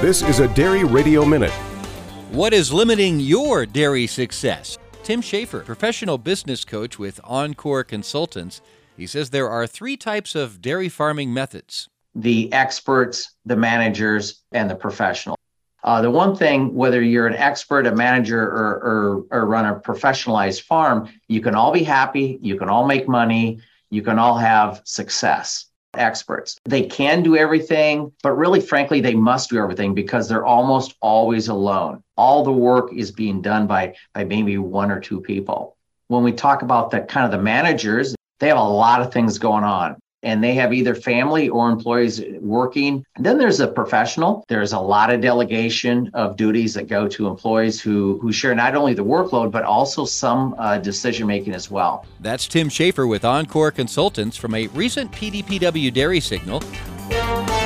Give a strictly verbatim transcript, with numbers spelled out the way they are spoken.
This is a Dairy Radio Minute. What is limiting your dairy success? Tim Schaefer, professional business coach with Encore Consultants. He says there are three types of dairy farming methods. The experts, the managers, and the professional. Uh, the one thing, whether you're an expert, a manager, or, or, or run a professionalized farm, you can all be happy, you can all make money, you can all have success. Experts, they can do everything, but really, frankly, they must do everything because they're almost always alone. All the work is being done by, by maybe one or two people. When we talk about the kind of the managers, they have a lot of things going on. And they have either family or employees working. And then there's a professional. There's a lot of delegation of duties that go to employees who, who share not only the workload, but also some uh, decision-making as well. That's Tim Schaefer with Encore Consultants from a recent P D P W Dairy Signal.